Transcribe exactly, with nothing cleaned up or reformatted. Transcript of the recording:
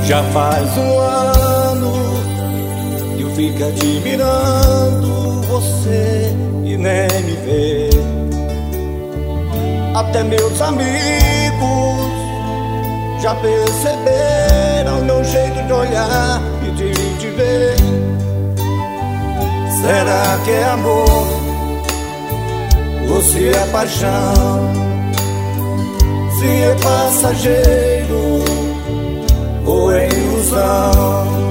Já faz um ano que eu fico admirando você e nem me vê. Até meus amigos já perceberam meu jeito de olhar e de te ver. Será que é amor ou se é paixão? Se é passageiro ou é ilusão?